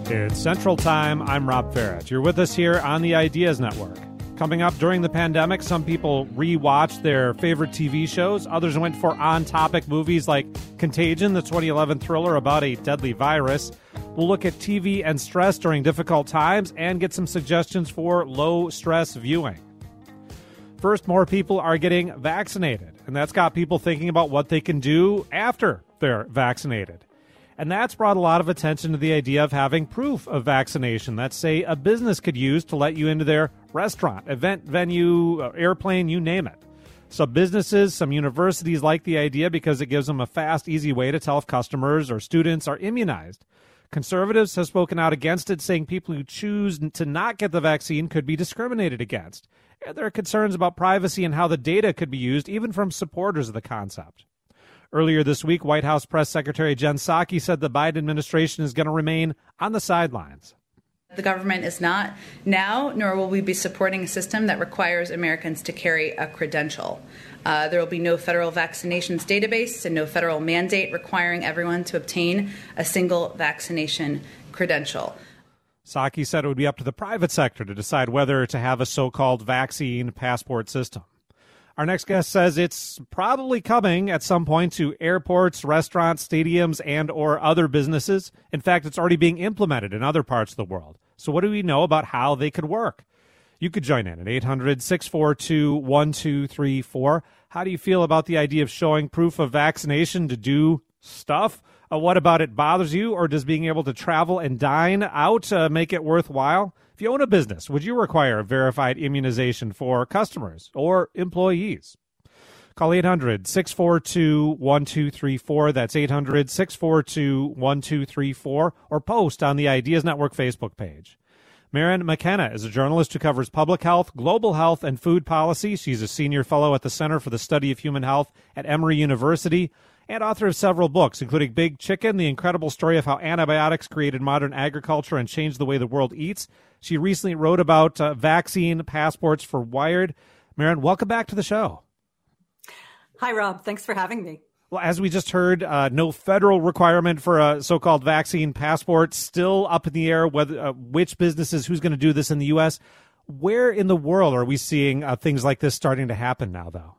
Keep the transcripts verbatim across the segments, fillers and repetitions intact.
It's Central Time. I'm Rob Farrett. You're with us here on the Ideas Network. Coming up during the pandemic, some people rewatched their favorite T V shows. Others went for on-topic movies like Contagion, the twenty eleven thriller about a deadly virus. We'll look at T V and stress during difficult times and get some suggestions for low-stress viewing. First, more people are getting vaccinated, and that's got people thinking about what they can do after they're vaccinated. And that's brought a lot of attention to the idea of having proof of vaccination that, say, a business could use to let you into their restaurant, event venue, airplane, you name it. Some businesses, some universities like the idea because it gives them a fast, easy way to tell if customers or students are immunized. Conservatives have spoken out against it, saying people who choose to not get the vaccine could be discriminated against. And there are concerns about privacy and how the data could be used, even from supporters of the concept. Earlier this week, White House Press Secretary Jen Psaki said the Biden administration is going to remain on the sidelines. The government is not now, nor will we be supporting a system that requires Americans to carry a credential. Uh, there will be no federal vaccinations database and no federal mandate requiring everyone to obtain a single vaccination credential. Psaki said it would be up to the private sector to decide whether to have a so-called vaccine passport system. Our next guest says it's probably coming at some point to airports, restaurants, stadiums, and or other businesses. In fact, it's already being implemented in other parts of the world. So what do we know about how they could work? You could join in at eight hundred, six four two, one two three four. How do you feel about the idea of showing proof of vaccination to do stuff? Uh, what about it bothers you, or does being able to travel and dine out uh, make it worthwhile? If you own a business, would you require verified immunization for customers or employees? Call eight hundred, six four two, one two three four. That's eight hundred, six four two, one two three four. Or post on the Ideas Network Facebook page. Maren McKenna is a journalist who covers public health, global health, and food policy. She's a senior fellow at the Center for the Study of Human Health at Emory University and author of several books, including Big Chicken, the incredible story of how antibiotics created modern agriculture and changed the way the world eats. She recently wrote about uh, vaccine passports for Wired. Maren, welcome back to the show. Hi, Rob. Thanks for having me. Well, as we just heard, uh, no federal requirement for a so-called vaccine passport, still up in the air whether uh, which businesses, who's going to do this in the U S. Where in the world are we seeing uh, things like this starting to happen now, though?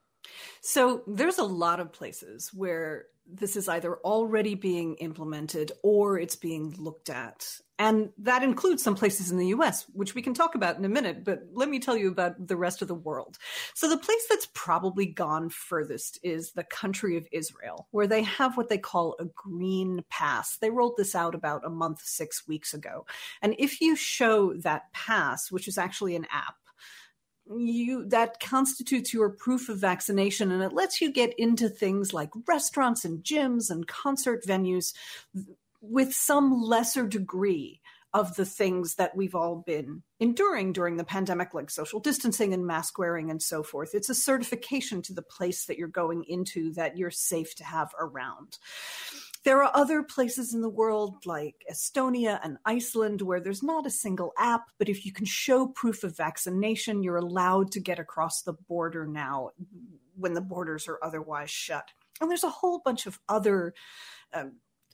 So there's a lot of places where this is either already being implemented or it's being looked at. And that includes some places in the U S, which we can talk about in a minute, but let me tell you about the rest of the world. So the place that's probably gone furthest is the country of Israel, where they have what they call a green pass. They rolled this out about a month, six weeks ago. And if you show that pass, which is actually an app, You that constitutes your proof of vaccination, and it lets you get into things like restaurants and gyms and concert venues with some lesser degree of the things that we've all been enduring during the pandemic, like social distancing and mask wearing and so forth. It's a certification to the place that you're going into that you're safe to have around. There are other places in the world like Estonia and Iceland where there's not a single app, but if you can show proof of vaccination, you're allowed to get across the border now when the borders are otherwise shut. And there's a whole bunch of other um,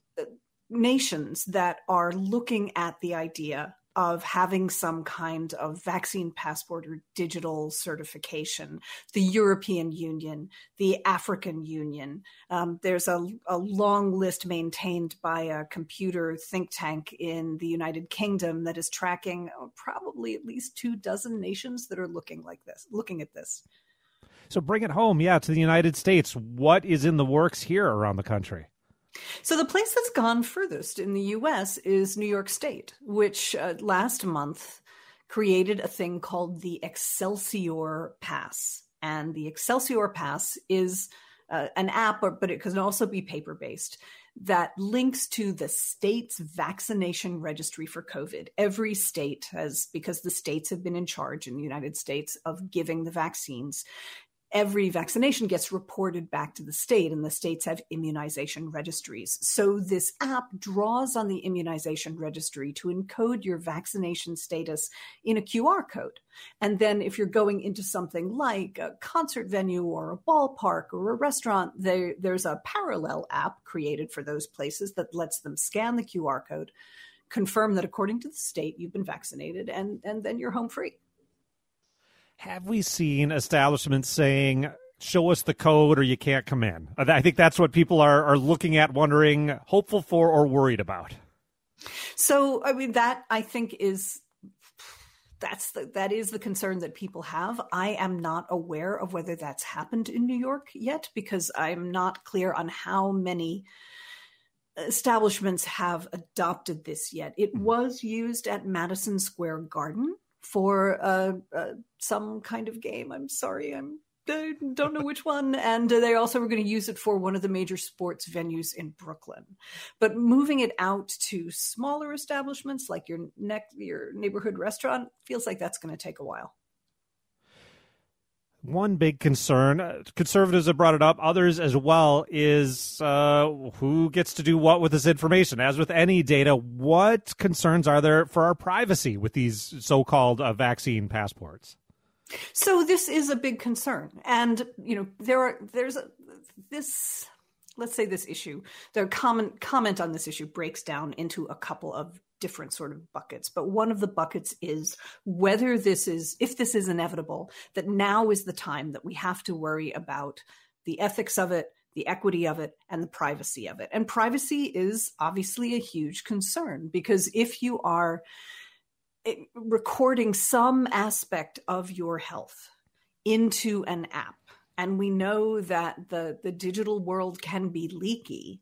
nations that are looking at the idea of having some kind of vaccine passport or digital certification. The European Union, the African Union. Um, there's a, a long list maintained by a computer think tank in the United Kingdom that is tracking uh, probably at least two dozen nations that are looking like this, looking at this. So bring it home, yeah, to the United States. What is in the works here around the country? So the place that's gone furthest in the U S is New York State, which uh, last month created a thing called the Excelsior Pass. And the Excelsior Pass is uh, an app, but it can also be paper-based, that links to the state's vaccination registry for COVID. Every state has, because the states have been in charge in the United States of giving the vaccines, every vaccination gets reported back to the state, and the states have immunization registries. So this app draws on the immunization registry to encode your vaccination status in a Q R code. And then if you're going into something like a concert venue or a ballpark or a restaurant, there, there's a parallel app created for those places that lets them scan the Q R code, confirm that according to the state, you've been vaccinated, and, and then you're home free. Have we seen establishments saying, show us the code or you can't come in? I think that's what people are, are looking at, wondering, hopeful for, or worried about. So, I mean, that I think is, that's the, that is the concern that people have. I am not aware of whether that's happened in New York yet, because I'm not clear on how many establishments have adopted this yet. It was used at Madison Square Garden for uh, uh, some kind of game. I'm sorry, I'm I don't know which one. And uh, they also were going to use it for one of the major sports venues in Brooklyn. But moving it out to smaller establishments like your neck, your neighborhood restaurant feels like that's going to take a while. One big concern, uh, conservatives have brought it up, others as well, is uh, who gets to do what with this information. As with any data, what concerns are there for our privacy with these so-called uh, vaccine passports? So this is a big concern. And, you know, there are, there's a, this, let's say this issue, the comment, comment on this issue breaks down into a couple of different sort of buckets. But one of the buckets is whether this is, if this is inevitable, that now is the time that we have to worry about the ethics of it, the equity of it, and the privacy of it. And privacy is obviously a huge concern, because if you are recording some aspect of your health into an app, and we know that the, the digital world can be leaky,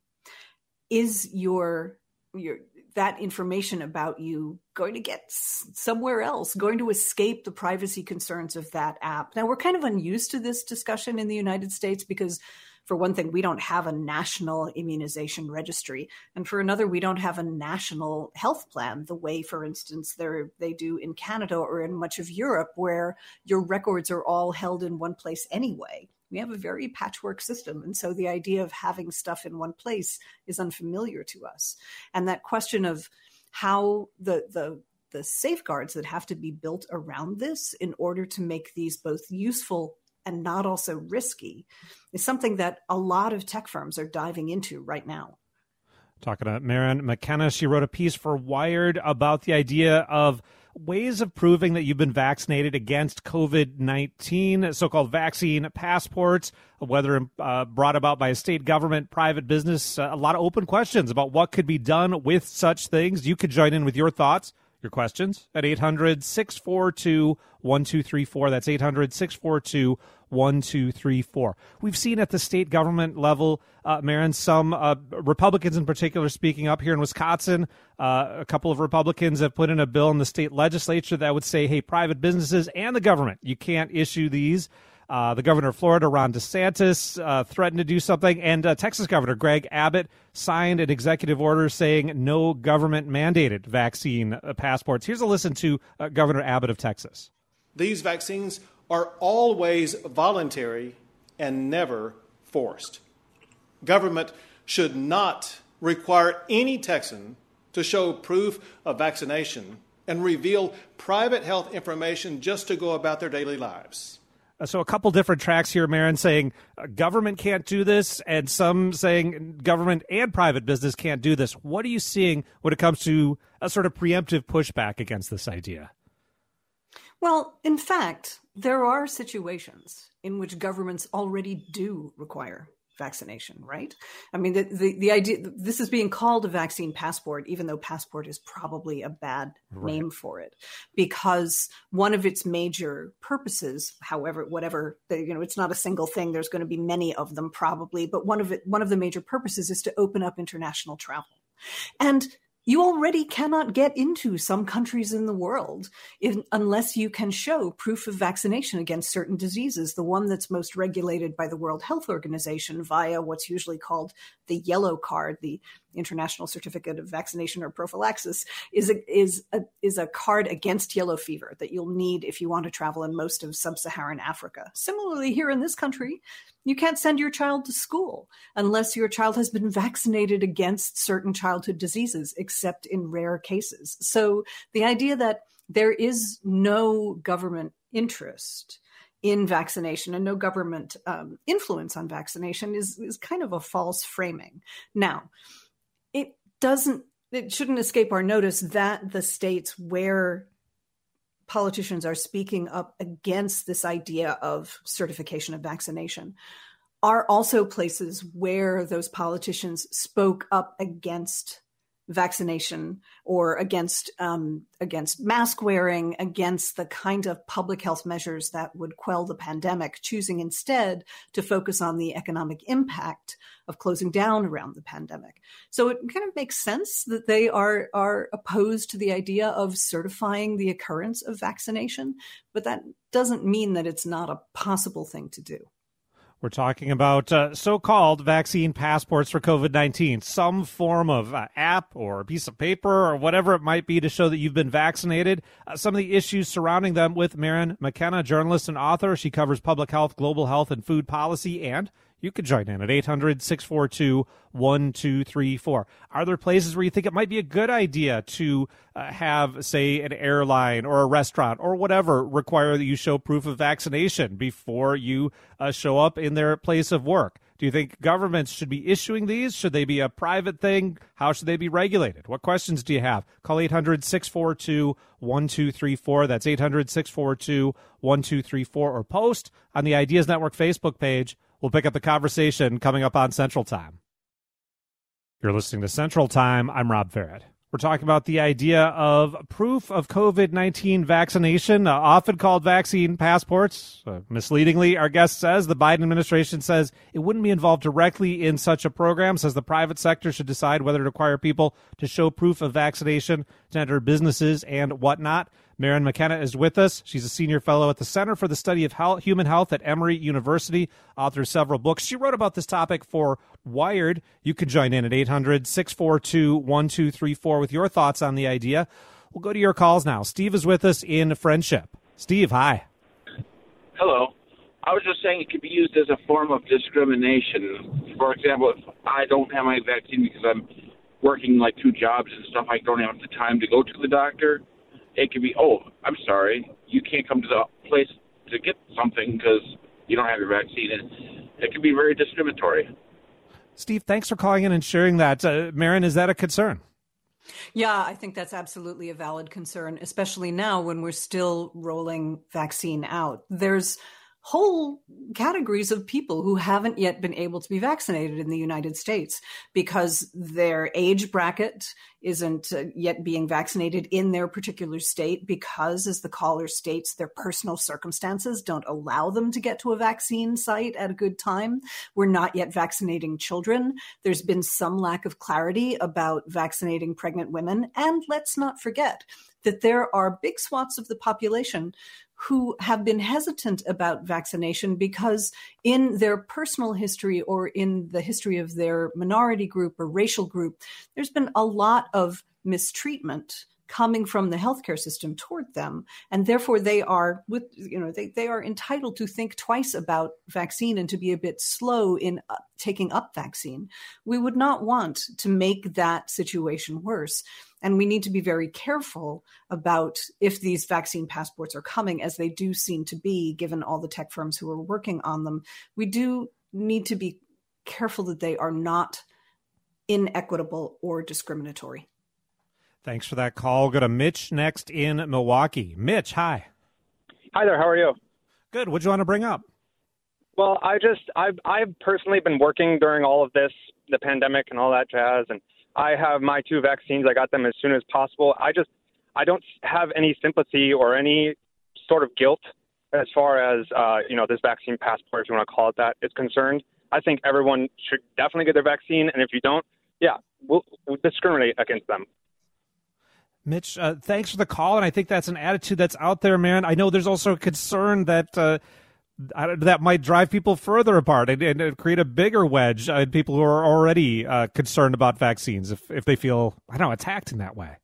is your, your that information about you going to get somewhere else, going to escape the privacy concerns of that app? Now, we're kind of unused to this discussion in the United States because, for one thing, we don't have a national immunization registry. And for another, we don't have a national health plan the way, for instance, they do in Canada or in much of Europe, where your records are all held in one place anyway. We have a very patchwork system. And so the idea of having stuff in one place is unfamiliar to us. And that question of how the, the, the safeguards that have to be built around this in order to make these both useful and not also risky is something that a lot of tech firms are diving into right now. Talking to Maren McKenna, she wrote a piece for Wired about the idea of ways of proving that you've been vaccinated against COVID nineteen, so-called vaccine passports, whether uh, brought about by a state government, private business, uh, a lot of open questions about what could be done with such things. You could join in with your thoughts, your questions at eight hundred, six four two, one two three four. That's eight hundred, six four two, one two three four. We've seen at the state government level, uh, Maren, some uh, Republicans in particular speaking up here in Wisconsin. Uh, a couple of Republicans have put in a bill in the state legislature that would say, hey, private businesses and the government, you can't issue these. Uh, the governor of Florida, Ron DeSantis, uh, threatened to do something. And uh, Texas Governor Greg Abbott signed an executive order saying no government-mandated vaccine uh, passports. Here's a listen to uh, Governor Abbott of Texas. These vaccines are always voluntary and never forced. Government should not require any Texan to show proof of vaccination and reveal private health information just to go about their daily lives. So a couple different tracks here, Maren, saying uh, government can't do this, and some saying government and private business can't do this. What are you seeing when it comes to a sort of preemptive pushback against this idea? Well, in fact, there are situations in which governments already do require vaccination, right? I mean, the, the, the idea, this is being called a vaccine passport, even though passport is probably a bad right. name for it, because one of its major purposes, however, whatever, you know, it's not a single thing. There's going to be many of them probably, but one of it, one of the major purposes is to open up international travel. And you already cannot get into some countries in the world if, unless you can show proof of vaccination against certain diseases. The one that's most regulated by the World Health Organization via what's usually called the yellow card, the International Certificate of Vaccination or Prophylaxis, is a, is a, is a card against yellow fever that you'll need if you want to travel in most of sub-Saharan Africa. Similarly, here in this country, you can't send your child to school unless your child has been vaccinated against certain childhood diseases, except in rare cases. So the idea that there is no government interest in vaccination and no government um, influence on vaccination is, is kind of a false framing. Now, it doesn't, it shouldn't escape our notice that the states where politicians are speaking up against this idea of certification of vaccination are also places where those politicians spoke up against vaccination or against um, against mask wearing, against the kind of public health measures that would quell the pandemic, choosing instead to focus on the economic impact of closing down around the pandemic. So it kind of makes sense that they are are opposed to the idea of certifying the occurrence of vaccination, but that doesn't mean that it's not a possible thing to do. We're talking about uh, so-called vaccine passports for COVID nineteen, some form of uh, app or a piece of paper or whatever it might be to show that you've been vaccinated. Uh, some of the issues surrounding them with Maryn McKenna, journalist and author. She covers public health, global health, and food policy, and you could join in at eight hundred, six four two, one two three four. Are there places where you think it might be a good idea to uh, have, say, an airline or a restaurant or whatever require that you show proof of vaccination before you uh, show up in their place of work? Do you think governments should be issuing these? Should they be a private thing? How should they be regulated? What questions do you have? Call eight hundred, six four two, one two three four. That's eight hundred, six four two, one two three four. Or post on the Ideas Network Facebook page. We'll pick up the conversation coming up on Central Time. You're listening to Central Time. I'm Rob Farrett. We're talking about the idea of proof of COVID nineteen vaccination, uh, often called vaccine passports. Uh, misleadingly, our guest says the Biden administration says it wouldn't be involved directly in such a program, says the private sector should decide whether to require people to show proof of vaccination to enter businesses and whatnot. Maryn McKenna is with us. She's a senior fellow at the Center for the Study of Health, Human Health at Emory University, author of several books. She wrote about this topic for Wired. You can join in at eight hundred, six four two, one two three four with your thoughts on the idea. We'll go to your calls now. Steve is with us in Friendship. Steve, hi. Hello. I was just saying it could be used as a form of discrimination. For example, if I don't have my vaccine because I'm working like two jobs and stuff, I don't have the time to go to the doctor. It could be, oh, I'm sorry, you can't come to the place to get something because you don't have your vaccine. And it can be very discriminatory. Steve, thanks for calling in and sharing that. Uh, Maryn, is that a concern? Yeah, I think that's absolutely a valid concern, especially now when we're still rolling vaccine out. There's whole categories of people who haven't yet been able to be vaccinated in the United States because their age bracket isn't uh, yet being vaccinated in their particular state because, as the caller states, their personal circumstances don't allow them to get to a vaccine site at a good time. We're not yet vaccinating children. There's been some lack of clarity about vaccinating pregnant women. And let's not forget that there are big swaths of the population who have been hesitant about vaccination because in their personal history or in the history of their minority group or racial group, there's been a lot of mistreatment coming from the healthcare system toward them. And therefore they are with, you know, they, they are entitled to think twice about vaccine and to be a bit slow in uh, taking up vaccine. We would not want to make that situation worse. And we need to be very careful about if these vaccine passports are coming, as they do seem to be, given all the tech firms who are working on them. We do need to be careful that they are not inequitable or discriminatory. Thanks for that call. We'll go to Mitch next in Milwaukee. Mitch, hi. Hi there. How are you? Good. What do you want to bring up? Well, I just, I've, I've personally been working during all of this, the pandemic and all that jazz, and I have my two vaccines. I got them as soon as possible. I just, I don't have any sympathy or any sort of guilt as far as, uh, you know, this vaccine passport, if you want to call it that, is concerned. I think everyone should definitely get their vaccine. And if you don't, yeah, we'll, we'll discriminate against them. Mitch, uh, thanks for the call. And I think that's an attitude that's out there, man. I know there's also a concern that uh, that might drive people further apart and, and create a bigger wedge in people who are already uh, concerned about vaccines if, if they feel, I don't know, attacked in that way.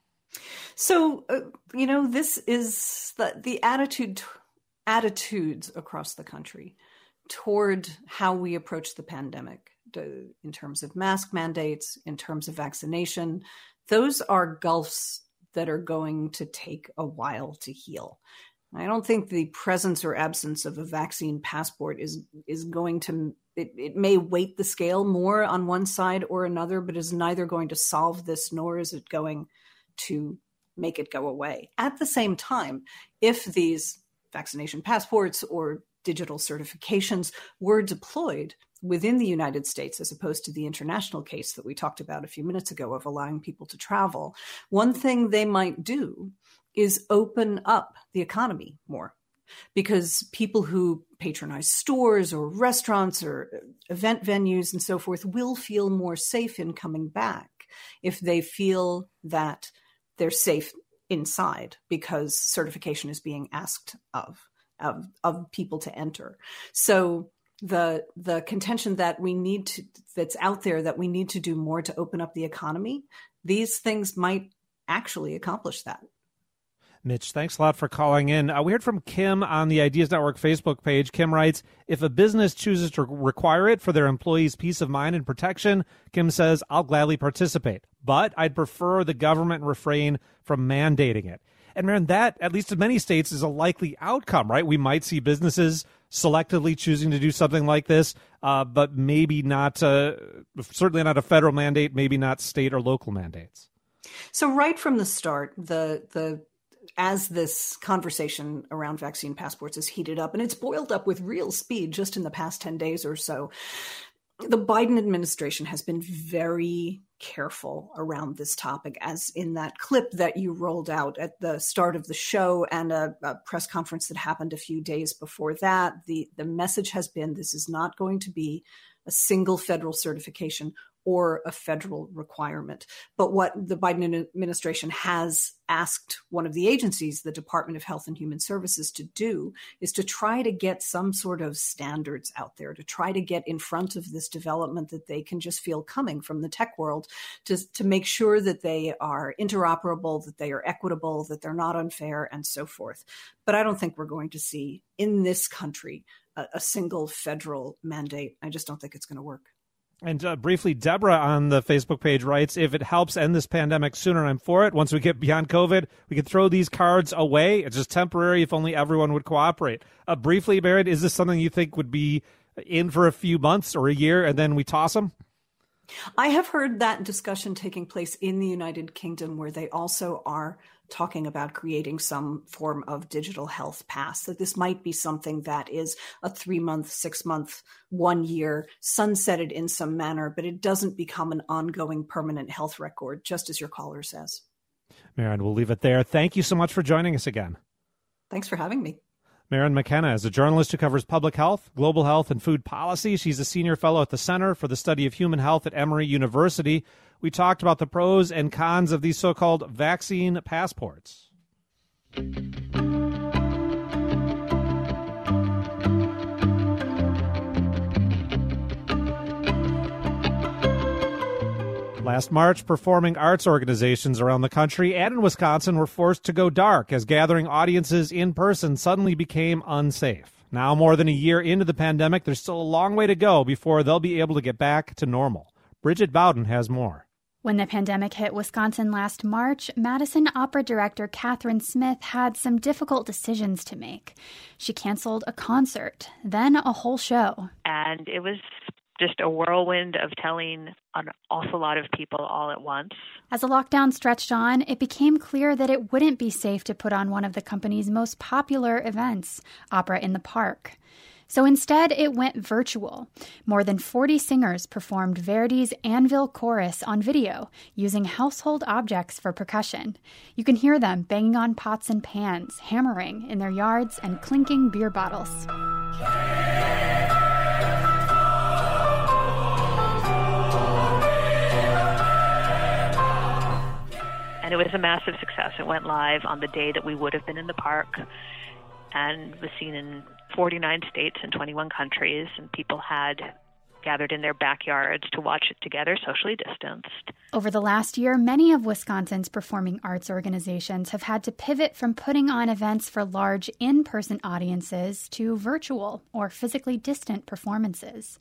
So, uh, you know, this is the, the attitude, attitudes across the country toward how we approach the pandemic to, in terms of mask mandates, in terms of vaccination. Those are gulfs that are going to take a while to heal. I don't think the presence or absence of a vaccine passport is is going to it, it may weight the scale more on one side or another, but is neither going to solve this nor is it going to make it go away. At the same time, if these vaccination passports or digital certifications were deployed within the United States, as opposed to the international case that we talked about a few minutes ago of allowing people to travel, one thing they might do is open up the economy more. Because people who patronize stores or restaurants or event venues and so forth will feel more safe in coming back if they feel that they're safe inside because certification is being asked of, of, of people to enter. So the the contention that we need to, that's out there, that we need to do more to open up the economy, these things might actually accomplish that. Mitch, thanks a lot for calling in. Uh, we heard from Kim on the Ideas Network Facebook page. Kim writes, if a business chooses to require it for their employees' peace of mind and protection, Kim says, I'll gladly participate. But I'd prefer the government refrain from mandating it. And Marian, that, at least in many states, is a likely outcome, right? We might see businesses selectively choosing to do something like this, uh, but maybe not, uh, certainly not a federal mandate, maybe not state or local mandates. So right from the start, the the as this conversation around vaccine passports is heated up, and it's boiled up with real speed just in the past ten days or so, the Biden administration has been very careful around this topic, as in that clip that you rolled out at the start of the show and a, a press conference that happened a few days before that. The, the message has been this is not going to be a single federal certification or a federal requirement. But what the Biden administration has asked one of the agencies, the Department of Health and Human Services, to do is to try to get some sort of standards out there, to try to get in front of this development that they can just feel coming from the tech world, to, to make sure that they are interoperable, that they are equitable, that they're not unfair, and so forth. But I don't think we're going to see in this country a, a single federal mandate. I just don't think it's going to work. And uh, briefly, Deborah on the Facebook page writes, if it helps end this pandemic sooner, I'm for it. Once we get beyond COVID, we can throw these cards away. It's just temporary if only everyone would cooperate. Uh, briefly, Barrett, is this something you think would be in for a few months or a year and then we toss them? I have heard that discussion taking place in the United Kingdom, where they also are talking about creating some form of digital health pass, that this might be something that is a three-month, six-month, one-year, sunsetted in some manner, but it doesn't become an ongoing permanent health record, just as your caller says. Marian, we'll leave it there. Thank you so much for joining us again. Thanks for having me. Marian McKenna is a journalist who covers public health, global health, and food policy. She's a senior fellow at the Center for the Study of Human Health at Emory University. We talked about the pros and cons of these so-called vaccine passports. Last March, performing arts organizations around the country and in Wisconsin were forced to go dark as gathering audiences in person suddenly became unsafe. Now, more than a year into the pandemic, there's still a long way to go before they'll be able to get back to normal. Bridget Bowden has more. When the pandemic hit Wisconsin last March, Madison Opera director Catherine Smith had some difficult decisions to make. She canceled a concert, then a whole show. And it was just a whirlwind of telling an awful lot of people all at once. As the lockdown stretched on, it became clear that it wouldn't be safe to put on one of the company's most popular events, Opera in the Park. So instead, it went virtual. More than forty singers performed Verdi's Anvil Chorus on video, using household objects for percussion. You can hear them banging on pots and pans, hammering in their yards, and clinking beer bottles. And it was a massive success. It went live on the day that we would have been in the park and was seen in forty-nine states and twenty-one countries, and people had gathered in their backyards to watch it together, socially distanced. Over the last year, many of Wisconsin's performing arts organizations have had to pivot from putting on events for large in-person audiences to virtual or physically distant performances.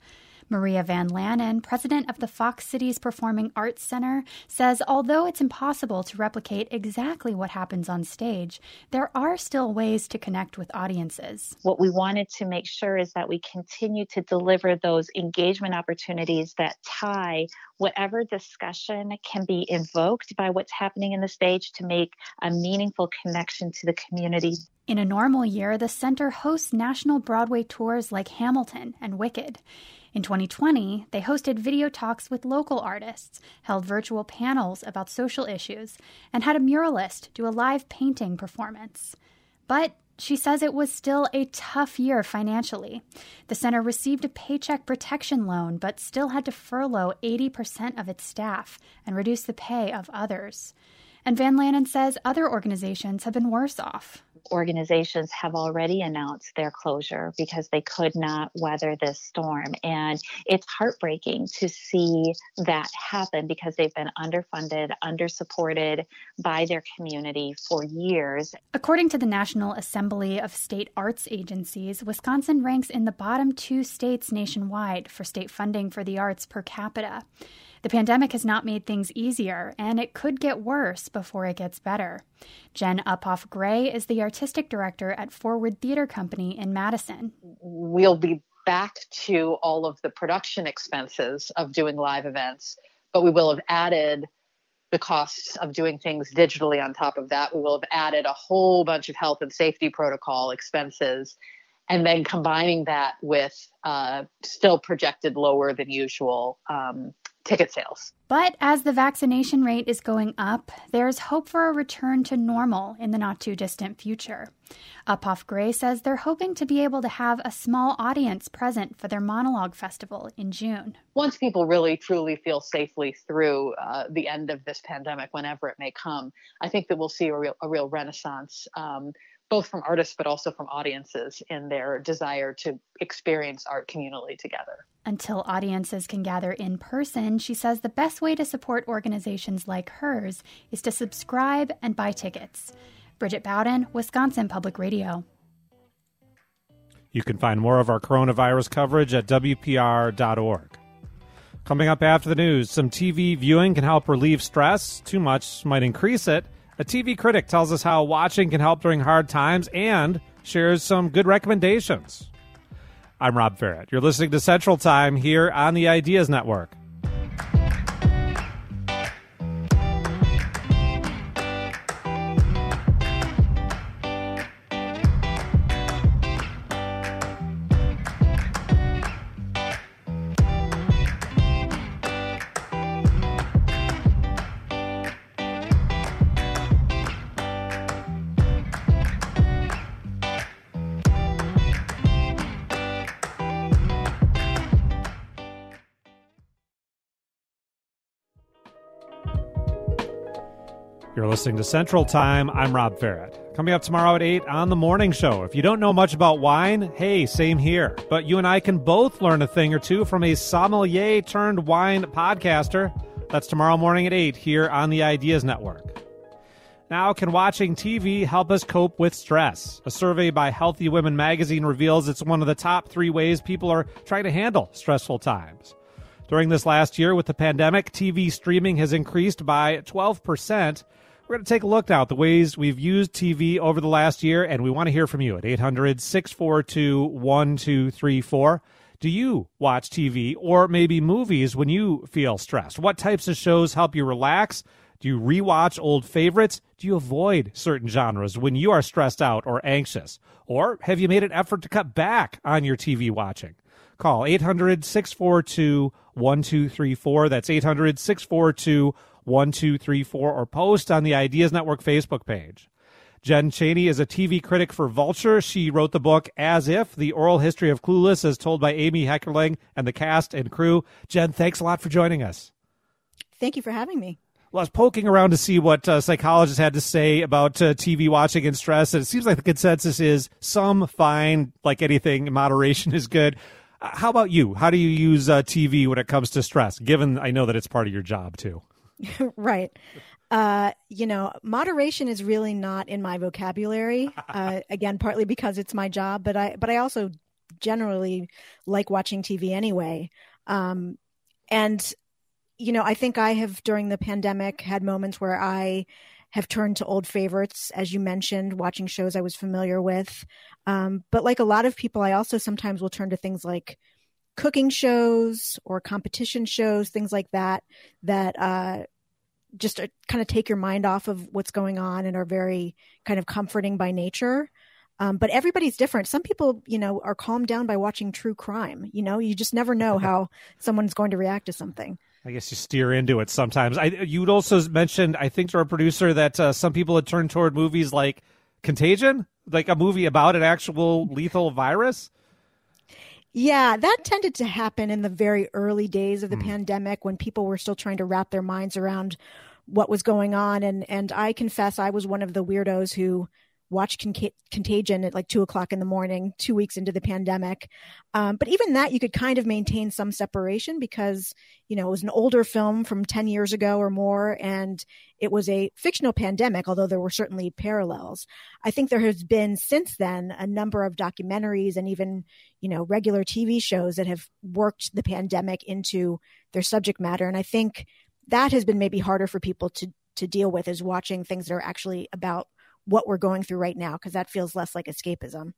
Maria Van Lannen, president of the Fox Cities Performing Arts Center, says although it's impossible to replicate exactly what happens on stage, there are still ways to connect with audiences. What we wanted to make sure is that we continue to deliver those engagement opportunities that tie whatever discussion can be invoked by what's happening in the stage to make a meaningful connection to the community. In a normal year, the center hosts national Broadway tours like Hamilton and Wicked. In twenty twenty, they hosted video talks with local artists, held virtual panels about social issues, and had a muralist do a live painting performance. But she says it was still a tough year financially. The center received a paycheck protection loan, but still had to furlough eighty percent of its staff and reduce the pay of others. And Van Lannen says other organizations have been worse off. Organizations have already announced their closure because they could not weather this storm. And it's heartbreaking to see that happen because they've been underfunded, undersupported by their community for years. According to the National Assembly of State Arts Agencies, Wisconsin ranks in the bottom two states nationwide for state funding for the arts per capita. The pandemic has not made things easier, and it could get worse before it gets better. Jen Uphoff-Gray is the artistic director at Forward Theater Company in Madison. We'll be back to all of the production expenses of doing live events, but we will have added the costs of doing things digitally on top of that. We will have added a whole bunch of health and safety protocol expenses, and then combining that with uh, still projected lower than usual um, ticket sales. But as the vaccination rate is going up, there's hope for a return to normal in the not-too-distant future. Uphoff-Gray says they're hoping to be able to have a small audience present for their monologue festival in June. Once people really, truly feel safely through uh, the end of this pandemic, whenever it may come, I think that we'll see a real, a real renaissance, um, both from artists but also from audiences in their desire to experience art communally together. Until audiences can gather in person, she says the best way to support organizations like hers is to subscribe and buy tickets. Bridget Bowden, Wisconsin Public Radio. You can find more of our coronavirus coverage at W P R dot org. Coming up after the news, some T V viewing can help relieve stress. Too much might increase it. A T V critic tells us how watching can help during hard times and shares some good recommendations. I'm Rob Farrett. You're listening to Central Time here on the Ideas Network. You're listening to Central Time. I'm Rob Farrett. Coming up tomorrow at eight on The Morning Show. If you don't know much about wine, hey, same here. But you and I can both learn a thing or two from a sommelier turned wine podcaster. That's tomorrow morning at eight here on the Ideas Network. Now, can watching T V help us cope with stress? A survey by Healthy Women magazine reveals it's one of the top three ways people are trying to handle stressful times. During this last year with the pandemic, T V streaming has increased by twelve percent. We're going to take a look now at the ways we've used T V over the last year, and we want to hear from you at eight hundred, six four two, one two three four. Do you watch T V or maybe movies when you feel stressed? What types of shows help you relax? Do you rewatch old favorites? Do you avoid certain genres when you are stressed out or anxious? Or have you made an effort to cut back on your T V watching? Call eight hundred, six four two, one two three four. That's eight hundred, six four two, one two three four, or post on the Ideas Network Facebook page. Jen Chaney is a T V critic for Vulture. She wrote the book As If, The Oral History of Clueless, as told by Amy Heckerling and the cast and crew. Jen, thanks a lot for joining us. Thank you for having me. Well, I was poking around to see what uh, psychologists had to say about uh, T V watching and stress, and it seems like the consensus is some fine, like anything, moderation is good. Uh, how about you? How do you use uh, T V when it comes to stress, given I know that it's part of your job, too? Right. Uh, you know, moderation is really not in my vocabulary. Uh, again, partly because it's my job, but I but I also generally like watching T V anyway. Um, and, you know, I think I have during the pandemic had moments where I have turned to old favorites, as you mentioned, watching shows I was familiar with. Um, but like a lot of people, I also sometimes will turn to things like cooking shows or competition shows, things like that, that uh, just uh, kind of take your mind off of what's going on and are very kind of comforting by nature. Um, but everybody's different. Some people, you know, are calmed down by watching true crime. You know, you just never know how someone's going to react to something. I guess you steer into it sometimes. I, you'd also mentioned, I think, to our producer that uh, some people had turned toward movies like Contagion, like a movie about an actual lethal virus. Yeah, that tended to happen in the very early days of the Mm. pandemic when people were still trying to wrap their minds around what was going on. And and I confess I was one of the weirdos who watched Con- Contagion at like two o'clock in the morning, two weeks into the pandemic. Um, but even that, you could kind of maintain some separation because, you know, it was an older film from ten years ago or more, and it was a fictional pandemic, although there were certainly parallels. I think there has been since then a number of documentaries and even, you know, regular T V shows that have worked the pandemic into their subject matter. And I think that has been maybe harder for people to, to deal with, is watching things that are actually about what we're going through right now, because that feels less like escapism.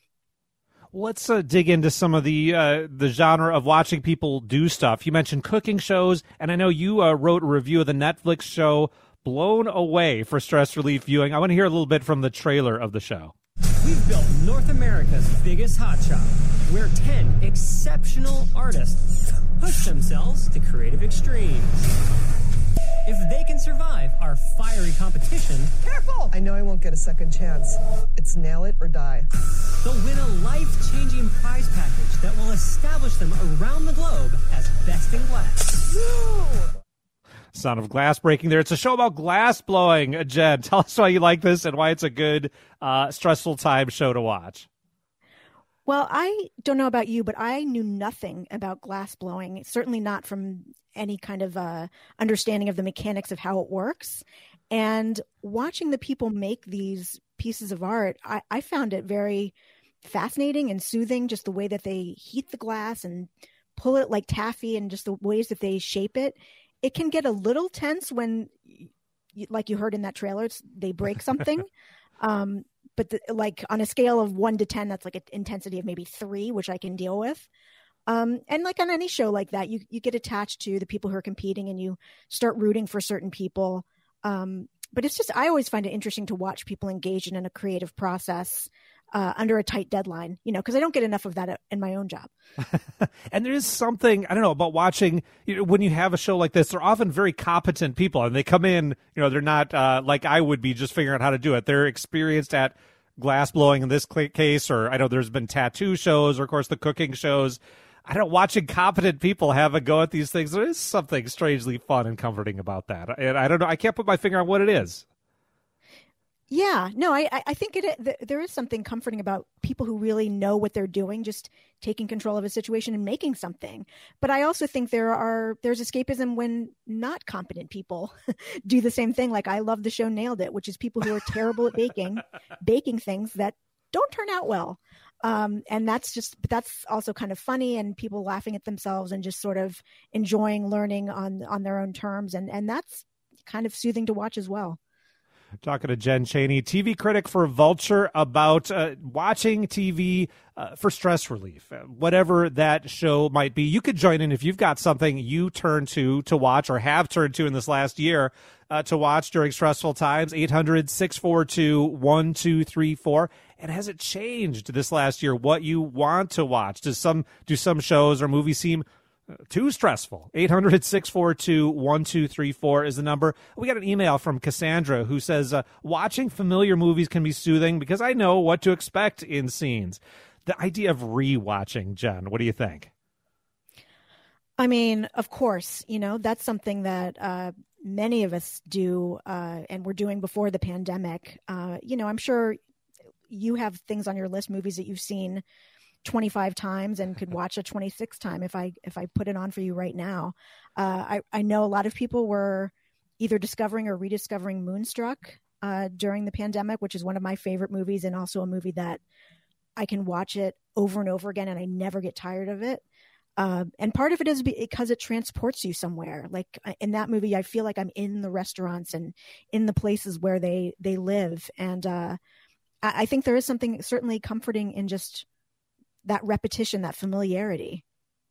Let's uh, dig into some of the uh, the genre of watching people do stuff. You mentioned cooking shows, and I know you uh, wrote a review of the Netflix show Blown Away for stress relief viewing. I want to hear a little bit from the trailer of the show. We've built North America's biggest hotshot, where ten exceptional artists push themselves to creative extremes. If they can survive our fiery competition, Careful! I know I won't get a second chance. It's nail it or die. they'll win a life-changing prize package that will establish them around the globe as best in glass. No! Sound of glass breaking there. It's a show about glass blowing. Uh, Jen, tell us why you like this and why it's a good, uh, stressful time show to watch. Well, I don't know about you, but I knew nothing about glass blowing, certainly not from any kind of uh, understanding of the mechanics of how it works. And watching the people make these pieces of art, I, I found it very fascinating and soothing, just the way that they heat the glass and pull it like taffy and just the ways that they shape it. It can get a little tense when, like you heard in that trailer, it's, they break something. um, but the, like on a scale of one to ten, that's like an intensity of maybe three, which I can deal with. Um, and like on any show like that, you, you get attached to the people who are competing and you start rooting for certain people. Um, but it's just, I always find it interesting to watch people engage in a creative process uh, under a tight deadline, you know, because I don't get enough of that in my own job. And there is something, I don't know, about watching, you know, when you have a show like this, they're often very competent people and they come in, you know, they're not uh, like I would be just figuring out how to do it. They're experienced at glass blowing in this case, or I know there's been tattoo shows, or of course the cooking shows. I don't watching competent people have a go at these things. There is something strangely fun and comforting about that. And I don't know, I can't put my finger on what it is. Yeah, no, I, I think it, there is something comforting about people who really know what they're doing, just taking control of a situation and making something. But I also think there are there's escapism when not competent people do the same thing. Like I love the show Nailed It, which is people who are terrible at baking, baking things that don't turn out well. Um, and that's just, that's also kind of funny, and people laughing at themselves and just sort of enjoying learning on, on their own terms. And, and that's kind of soothing to watch as well. Talking to Jen Chaney, T V critic for Vulture, about uh, watching T V uh, for stress relief, whatever that show might be. You could join in if you've got something you turn to to watch or have turned to in this last year uh, to watch during stressful times. eight hundred, six four two, one two three four. And has it changed this last year what you want to watch? Does some do some shows or movies seem too stressful? eight hundred, six four two, one two three four is the number. We got an email from Cassandra who says, uh, watching familiar movies can be soothing because I know what to expect in scenes. The idea of rewatching, Jen, what do you think? I mean, of course, you know, that's something that uh, many of us do uh, and we're doing before the pandemic. Uh, you know, I'm sure you have things on your list, movies that you've seen twenty-five times and could watch a twenty-sixth time if I if I put it on for you right now. Uh, I, I know a lot of people were either discovering or rediscovering Moonstruck uh, during the pandemic, which is one of my favorite movies and also a movie that I can watch it over and over again and I never get tired of it. Uh, and part of it is because it transports you somewhere. Like in that movie, I feel like I'm in the restaurants and in the places where they, they live. And uh, I, I think there is something certainly comforting in just that repetition, that familiarity.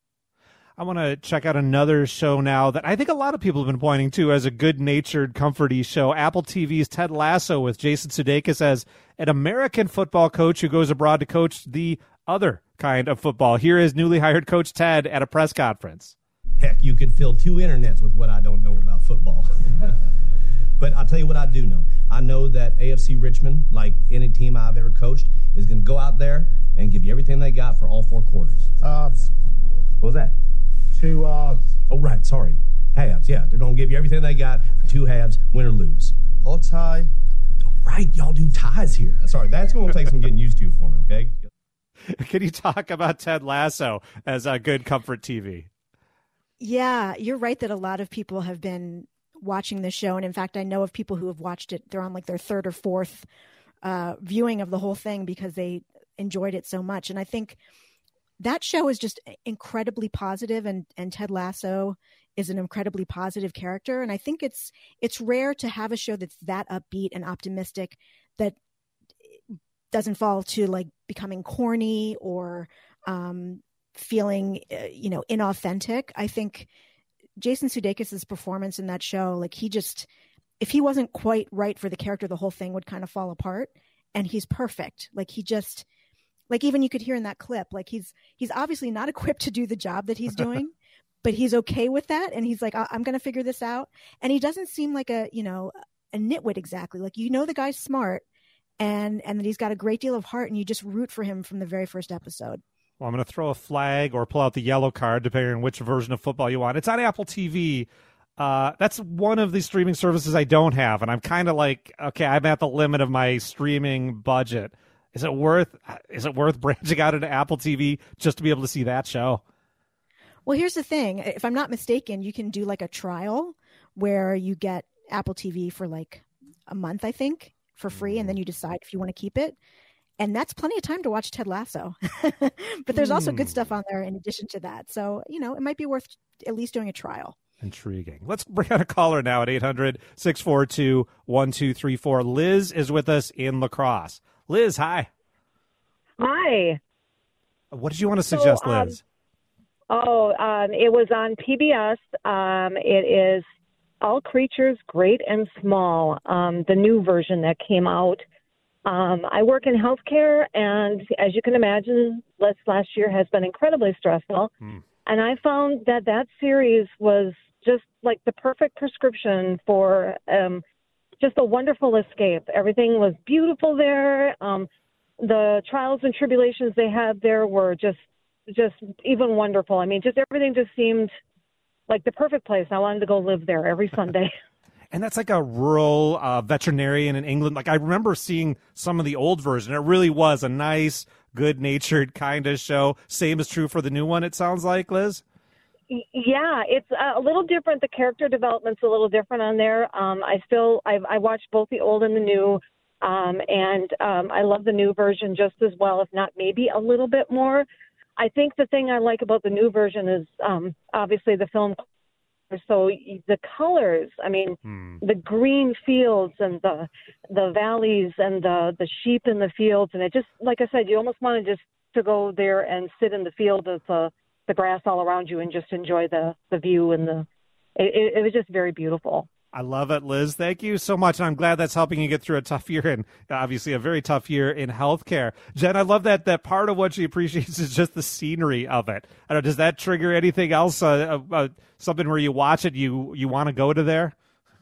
I want to check out another show now that I think a lot of people have been pointing to as a good-natured, comforty show. Apple T V's Ted Lasso with Jason Sudeikis as an American football coach who goes abroad to coach the other kind of football. Here is newly hired Coach Ted at a press conference. Heck, you could fill two internets with what I don't know about football. But I'll tell you what I do know. I know that A F C Richmond, like any team I've ever coached, is going to go out there and give you everything they got for all four quarters. Uh, what was that? Two, uh... Oh, right, sorry. Halves, yeah. They're going to give you everything they got for two halves, win or lose. Or tie. Right, y'all do ties here. Sorry, that's going to take some getting used to for me, okay? Can you talk about Ted Lasso as a good comfort T V? Yeah, you're right that a lot of people have been watching the show. And in fact, I know of people who have watched it. They're on like their third or fourth uh, viewing of the whole thing because they enjoyed it so much. And I think that show is just incredibly positive, and, and Ted Lasso is an incredibly positive character. And I think it's it's rare to have a show that's that upbeat and optimistic that doesn't fall to like becoming corny or um, feeling, uh, you know, inauthentic. I think Jason Sudeikis' performance in that show, like he just, if he wasn't quite right for the character, the whole thing would kind of fall apart. And he's perfect. Like he just, like even you could hear in that clip, like he's he's obviously not equipped to do the job that he's doing, but he's okay with that. And he's like, I- I'm going to figure this out. And he doesn't seem like a, you know, a nitwit exactly. Like, you know, the guy's smart and and that he's got a great deal of heart, and you just root for him from the very first episode. Well, I'm going to throw a flag or pull out the yellow card, depending on which version of football you want. It's on Apple T V. Uh, that's one of the streaming services I don't have, and I'm kind of like, okay, I'm at the limit of my streaming budget. Is it worth? Is it worth branching out into Apple T V just to be able to see that show? Well, here's the thing. If I'm not mistaken, you can do like a trial where you get Apple T V for like a month, I think, for free, and then you decide if you want to keep it. And that's plenty of time to watch Ted Lasso. But there's also good stuff on there in addition to that. So, you know, it might be worth at least doing a trial. Intriguing. Let's bring out a caller now at eight hundred, six four two, one two three four. Liz is with us in La Crosse. Liz, hi. Hi. What did you want to suggest, so, um, Liz? Oh, um, it was on P B S. Um, it is All Creatures Great and Small, um, the new version that came out. Um, I work in healthcare, and as you can imagine, this last year has been incredibly stressful. Hmm. And I found that that series was just like the perfect prescription for um, just a wonderful escape. Everything was beautiful there. Um, the trials and tribulations they had there were just just even wonderful. I mean, just everything just seemed like the perfect place. I wanted to go live there every Sunday. And that's like a rural uh, veterinarian in England. Like I remember seeing some of the old version. It really was a nice, good-natured kind of show. Same is true for the new one, it sounds like, Liz? Yeah, it's a little different. The character development's a little different on there. Um, I still, I've, I watched both the old and the new, um, and um, I love the new version just as well, if not maybe a little bit more. I think the thing I like about the new version is um, obviously the film. So the colors, I mean, hmm. the green fields and the the valleys and the, the sheep in the fields. And it just, like I said, you almost want to just to go there and sit in the field with the, the grass all around you and just enjoy the, the view. And the it, it was just very beautiful. I love it, Liz. Thank you so much. And I'm glad that's helping you get through a tough year, and obviously a very tough year in healthcare. Jen, I love that that part of what she appreciates is just the scenery of it. I don't know, does that trigger anything else? Uh, uh, uh, something where you watch it, you, you want to go to there?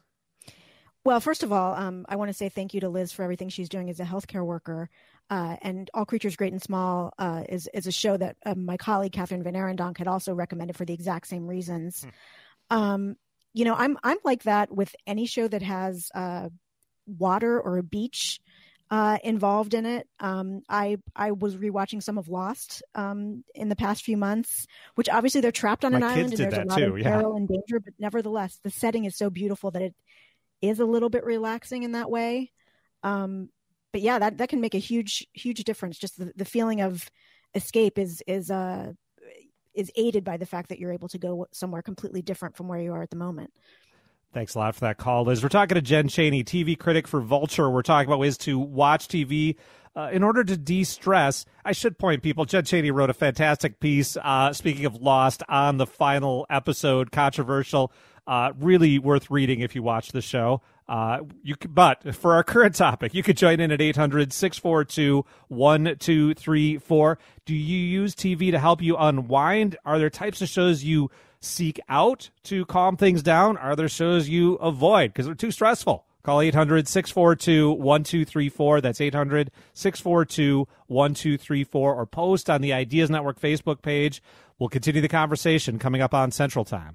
Well, first of all, um, I want to say thank you to Liz for everything she's doing as a healthcare worker. Uh, and All Creatures Great and Small uh, is, is a show that uh, my colleague, Catherine Van Arendonk, had also recommended for the exact same reasons. Hmm. Um You know, I'm I'm like that with any show that has uh, water or a beach uh, involved in it. Um, I I was rewatching some of Lost um, in the past few months, which obviously they're trapped on My an kids island and did there's a that lot too, of yeah. peril and danger. But nevertheless, the setting is so beautiful that it is a little bit relaxing in that way. Um, but yeah, that, that can make a huge huge difference. Just the, the feeling of escape is is uh, is aided by the fact that you're able to go somewhere completely different from where you are at the moment. Thanks a lot for that call, Liz. We're talking to Jen Chaney, T V critic for Vulture. We're talking about ways to watch T V uh, in order to de-stress. I should point people, Jen Chaney wrote a fantastic piece, uh, speaking of Lost, on the final episode, controversial, uh, really worth reading if you watch the show. Uh, you could, but for our current topic, you could join in at eight hundred, six four two, one two three four. Do you use T V to help you unwind? Are there types of shows you seek out to calm things down? Are there shows you avoid because they're too stressful? Call eight hundred, six four two, one two three four. That's eight hundred, six four two, one two three four. Or post on the Ideas Network Facebook page. We'll continue the conversation coming up on Central Time.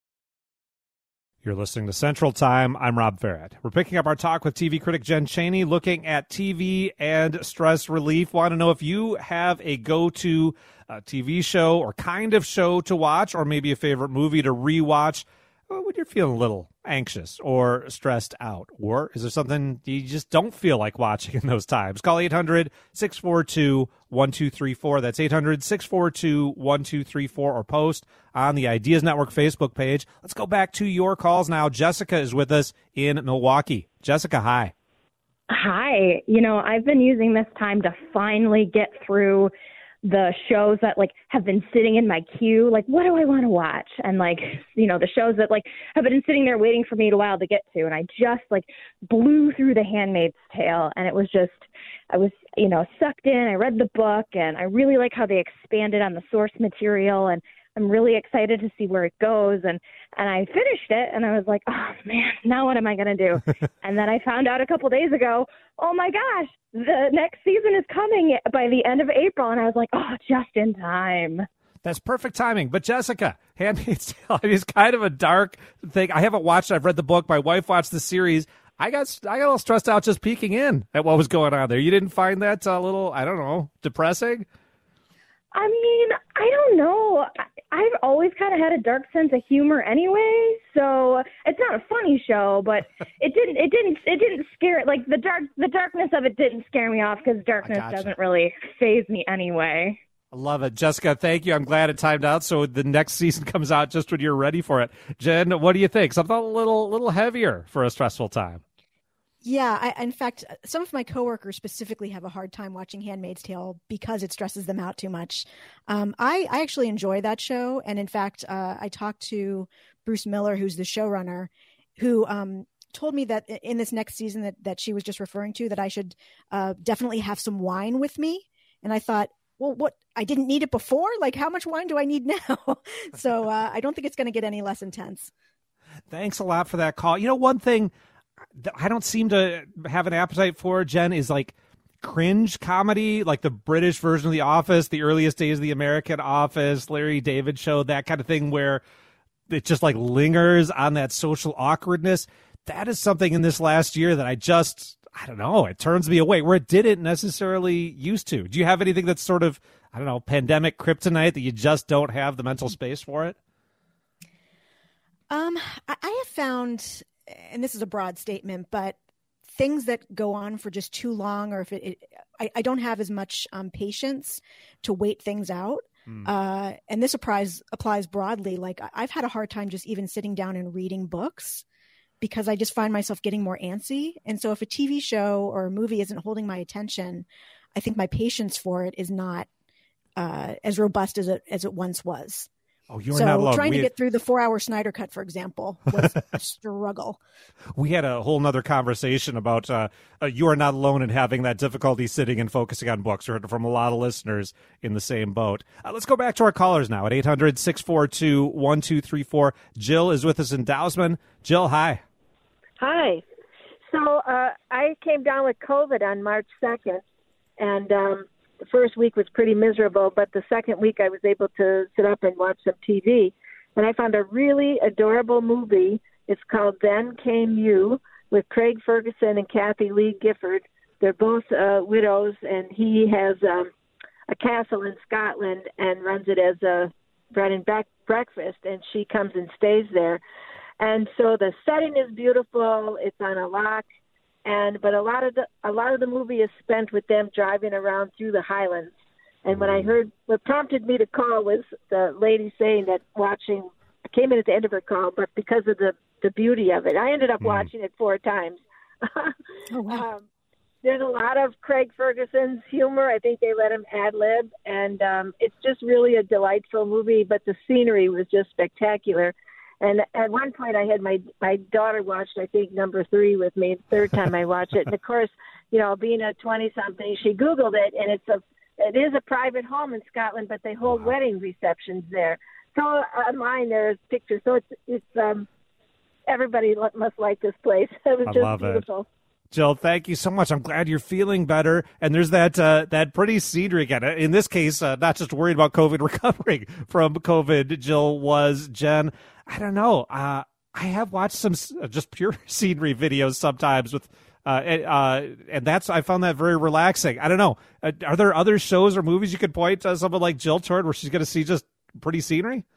You're listening to Central Time. I'm Rob Farrett. We're picking up our talk with T V critic Jen Chaney, looking at T V and stress relief. Want to know if you have a go-to uh, T V show or kind of show to watch, or maybe a favorite movie to rewatch when you're feeling a little anxious or stressed out. Or is there something you just don't feel like watching in those times? Call eight hundred, six four two, one two three four. That's eight hundred, six four two, one two three four, or post on the Ideas Network Facebook page. Let's go back to your calls now. Jessica is with us in Milwaukee. Jessica, hi. Hi. You know, I've been using this time to finally get through the shows that like have been sitting in my queue. Like, what do I want to watch? And like, you know, the shows that like have been sitting there waiting for me a while to get to. And I just like blew through The Handmaid's Tale. And it was just, I was, you know, sucked in. I read the book and I really like how they expanded on the source material. And I'm really excited to see where it goes. And, and I finished it and I was like, oh man, now what am I going to do? And then I found out a couple days ago, oh my gosh, the next season is coming by the end of April. And I was like, oh, just in time. That's perfect timing. But Jessica, Handmaid's Tale is kind of a dark thing. I haven't watched it. I've read the book. My wife watched the series. I got I got a little stressed out just peeking in at what was going on there. You didn't find that a little, I don't know, depressing? I mean, I don't know. I've always kind of had a dark sense of humor anyway, so it's not a funny show, but it didn't, it didn't, it didn't scare it. Like the dark, the darkness of it didn't scare me off because darkness gotcha. doesn't really faze me anyway. I love it. Jessica, thank you. I'm glad it timed out so the next season comes out just when you're ready for it. Jen, what do you think? Something a little, little heavier for a stressful time. Yeah, I, in fact, some of my coworkers specifically have a hard time watching Handmaid's Tale because it stresses them out too much. Um, I, I actually enjoy that show. And in fact, uh, I talked to Bruce Miller, who's the showrunner, who um, told me that in this next season that, that she was just referring to, that I should uh, definitely have some wine with me. And I thought, well, what? I didn't need it before? Like, how much wine do I need now? So uh, I don't think it's going to get any less intense. Thanks a lot for that call. You know, one thing I don't seem to have an appetite for, Jen, is like cringe comedy, like the British version of The Office, the earliest days of the American Office, Larry David Show, that kind of thing where it just like lingers on that social awkwardness. That is something in this last year that I just, I don't know, it turns me away where it didn't necessarily used to. Do you have anything that's sort of, I don't know, pandemic kryptonite that you just don't have the mental space for it? Um, I, I have found, and this is a broad statement, but things that go on for just too long, or if it, it I, I don't have as much um, patience to wait things out. Mm. Uh, and this applies, applies broadly. Like I've had a hard time just even sitting down and reading books because I just find myself getting more antsy. And so if a T V show or a movie isn't holding my attention, I think my patience for it is not uh, as robust as it, as it once was. Oh, you're so not alone. Trying we to had... get through the four-hour Snyder Cut, for example, was a struggle. We had a whole nother conversation about uh, uh, you are not alone in having that difficulty sitting and focusing on books. We heard from a lot of listeners in the same boat. Uh, let's go back to our callers now at eight hundred, six four two, one two three four. Jill is with us in Dousman. Jill, hi. Hi. So uh, I came down with COVID on March second, and um, the first week was pretty miserable, but the second week I was able to sit up and watch some T V. And I found a really adorable movie. It's called Then Came You with Craig Ferguson and Kathy Lee Gifford. They're both uh, widows, and he has um, a castle in Scotland and runs it as a bread and back breakfast, and she comes and stays there. And so the setting is beautiful. It's on a loch. And but a lot of the a lot of the movie is spent with them driving around through the Highlands, And when I heard, what prompted me to call was the lady saying that watching, I came in at the end of her call, but because of the, the beauty of it, I ended up mm. watching it four times. Oh, wow. um, there's a lot of Craig Ferguson's humor. I think they let him ad-lib, and um, it's just really a delightful movie, but the scenery was just spectacular. And at one point, I had my my daughter watched, I think, number three with me, the third time I watched it. And, of course, you know, being a twenty-something, she Googled it, and it's a it is a private home in Scotland, but they hold wow. wedding receptions there. So online, there's pictures. So it's, it's um, everybody must like this place. It was I just love beautiful. It. Jill, thank you so much. I'm glad you're feeling better. And there's that uh, that pretty scenery again. In this case, uh, not just worried about COVID, recovering from COVID, Jill was Jen. I don't know. Uh, I have watched some just pure scenery videos sometimes with, uh, uh, and that's I found that very relaxing. I don't know. Uh, are there other shows or movies you could point to someone like Jill toward where she's going to see just pretty scenery?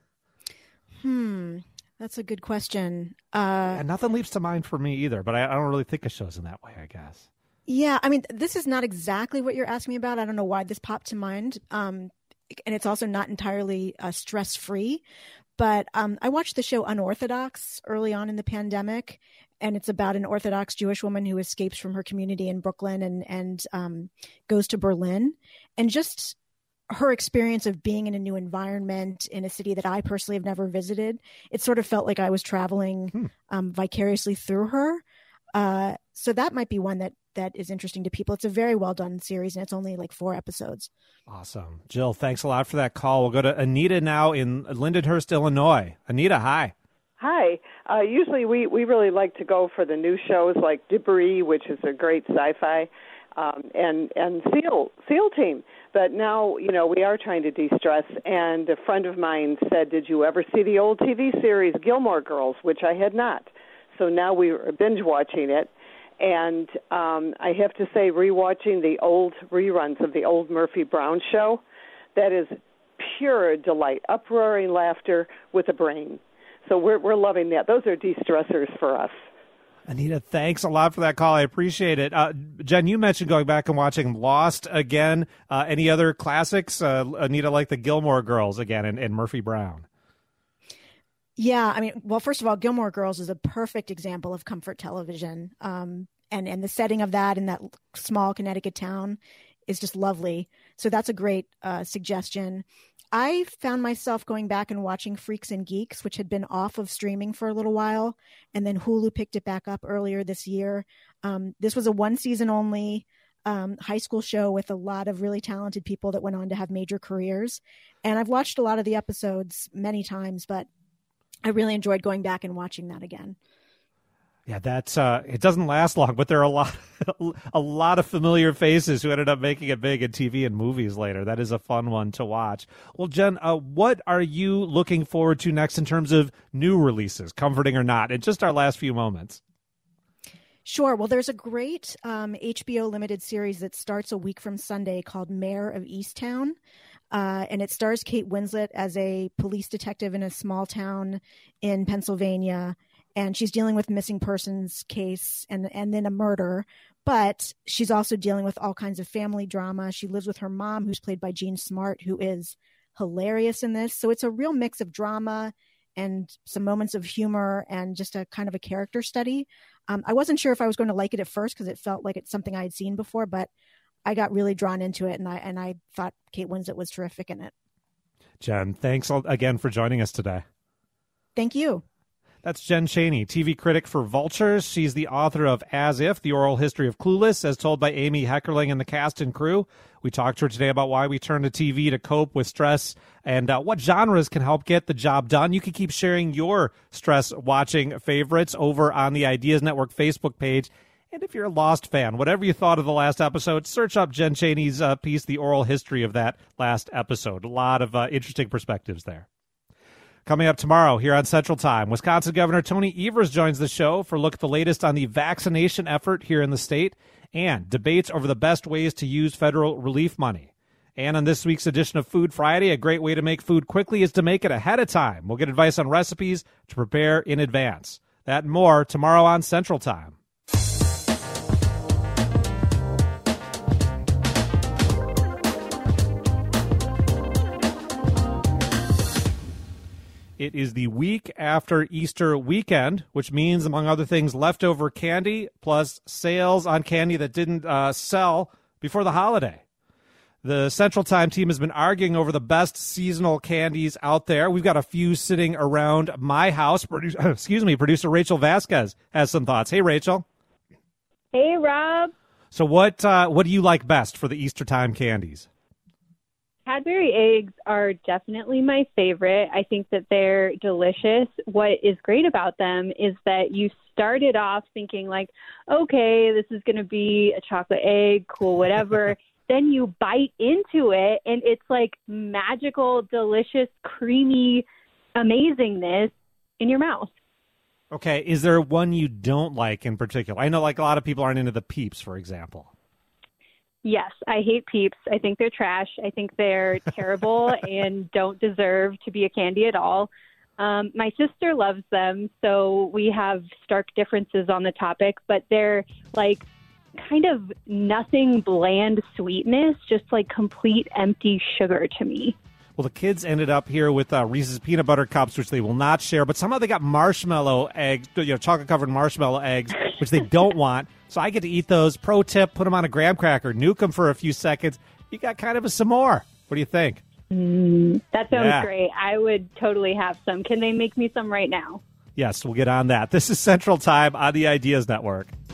Hmm. That's a good question. Uh, yeah, nothing leaps to mind for me either, but I, I don't really think of shows in that way, I guess. Yeah, I mean, this is not exactly what you're asking me about. I don't know why this popped to mind. Um, and it's also not entirely uh, stress-free. But um, I watched the show Unorthodox early on in the pandemic, and it's about an Orthodox Jewish woman who escapes from her community in Brooklyn and, and um, goes to Berlin. And just her experience of being in a new environment in a city that I personally have never visited, it sort of felt like I was traveling hmm. um, vicariously through her. Uh, so that might be one that that is interesting to people. It's a very well done series, and it's only like four episodes. Awesome. Jill, thanks a lot for that call. We'll go to Anita now in Lindenhurst, Illinois. Anita, hi. Hi. Uh, usually we, we really like to go for the new shows like Debris, which is a great sci-fi, um, and, and SEAL, SEAL Team. But now, you know, we are trying to de-stress, and a friend of mine said, did you ever see the old T V series Gilmore Girls, which I had not. So now we are binge-watching it, and um, I have to say, rewatching the old reruns of the old Murphy Brown show, that is pure delight, uproaring laughter with a brain. So we're we're loving that. Those are de-stressors for us. Anita, thanks a lot for that call. I appreciate it. Uh, Jen, you mentioned going back and watching Lost again. Uh, any other classics? Uh, Anita, like the Gilmore Girls again and, and Murphy Brown. Yeah, I mean, well, first of all, Gilmore Girls is a perfect example of comfort television. Um, and, and the setting of that in that small Connecticut town is just lovely. So that's a great uh, suggestion. I found myself going back and watching Freaks and Geeks, which had been off of streaming for a little while, and then Hulu picked it back up earlier this year. Um, this was a one season only um, high school show with a lot of really talented people that went on to have major careers. And I've watched a lot of the episodes many times, but I really enjoyed going back and watching that again. Yeah, that's uh, it doesn't last long, but there are a lot, a lot of familiar faces who ended up making it big in T V and movies later. That is a fun one to watch. Well, Jen, uh, what are you looking forward to next in terms of new releases, comforting or not, in just our last few moments? Sure. Well, there's a great um, H B O limited series that starts a week from Sunday called Mayor of Easttown. Uh, and it stars Kate Winslet as a police detective in a small town in Pennsylvania. And she's dealing with missing persons case and, and then a murder. But she's also dealing with all kinds of family drama. She lives with her mom, who's played by Jean Smart, who is hilarious in this. So it's a real mix of drama and some moments of humor and just a kind of a character study. Um, I wasn't sure if I was going to like it at first because it felt like it's something I had seen before, but I got really drawn into it, and I and I thought Kate Winslet was terrific in it. Jen, thanks again for joining us today. Thank you. That's Jen Chaney, T V critic for Vulture. She's the author of As If, The Oral History of Clueless, as told by Amy Heckerling and the cast and crew. We talked to her today about why we turn to T V to cope with stress and uh, what genres can help get the job done. You can keep sharing your stress-watching favorites over on the Ideas Network Facebook page. And if you're a Lost fan, whatever you thought of the last episode, search up Jen Chaney's uh, piece, The Oral History of that last episode. A lot of uh, interesting perspectives there. Coming up tomorrow here on Central Time, Wisconsin Governor Tony Evers joins the show for a look at the latest on the vaccination effort here in the state and debates over the best ways to use federal relief money. And on this week's edition of Food Friday, a great way to make food quickly is to make it ahead of time. We'll get advice on recipes to prepare in advance. That and more tomorrow on Central Time. It is the week after Easter weekend, which means, among other things, leftover candy plus sales on candy that didn't uh, sell before the holiday. The Central Time team has been arguing over the best seasonal candies out there. We've got a few sitting around my house. Produ- excuse me, producer Rachel Vasquez has some thoughts. Hey, Rachel. Hey, Rob. So what uh, what do you like best for the Easter time candies? Cadbury eggs are definitely my favorite. I think that they're delicious. What is great about them is that you started off thinking like, okay, this is going to be a chocolate egg, cool, whatever. Then you bite into it, and it's like magical, delicious, creamy amazingness in your mouth. Okay, is there one you don't like in particular? I know like a lot of people aren't into the Peeps, for example. Yes, I hate Peeps. I think they're trash. I think they're terrible and don't deserve to be a candy at all. Um, my sister loves them, so we have stark differences on the topic, but they're like kind of nothing bland sweetness, just like complete empty sugar to me. Well, the kids ended up here with uh, Reese's Peanut Butter Cups, which they will not share, but somehow they got marshmallow eggs, you know, chocolate-covered marshmallow eggs, which they don't want. So I get to eat those. Pro tip, put them on a graham cracker, nuke them for a few seconds. You got kind of a s'more. What do you think? Mm, that sounds Yeah. great. I would totally have some. Can they make me some right now? Yes, we'll get on that. This is Central Time on the Ideas Network.